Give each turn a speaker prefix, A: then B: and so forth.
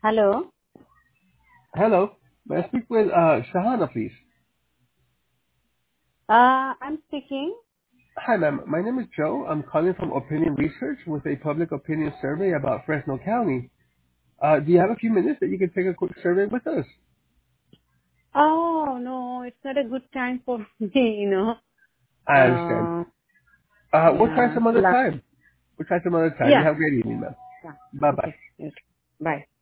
A: Hello.
B: Hello. May I speak with Shahana, please?
A: I'm speaking.
B: Hi, ma'am. My name is Joe. I'm calling from Opinion Research with a public opinion survey about Fresno County. Do you have a few minutes that you can take a quick survey with us?
A: Oh no, it's not a good time for me.
B: I understand. We'll try
A: Yeah.
B: some other time. We'll try some other time. You
A: Yeah.
B: have a great evening, ma'am.
A: Yeah.
B: Bye-bye.
A: Okay. Yes. Bye.